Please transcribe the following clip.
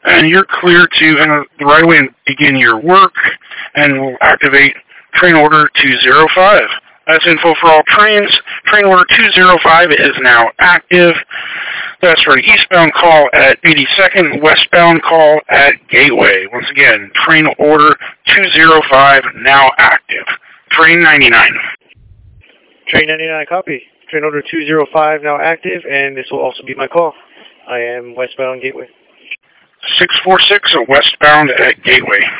and you're clear to enter the right away and begin your work, and we'll activate train order 205. That's info for all trains. Train order 205 is now active. That's for the eastbound call at 82nd, westbound call at Gateway. Once again, train order 205 now active. Train 99. Train 99, copy. Train order 205 now active, and this will also be my call. I am westbound Gateway. 646 westbound at Gateway.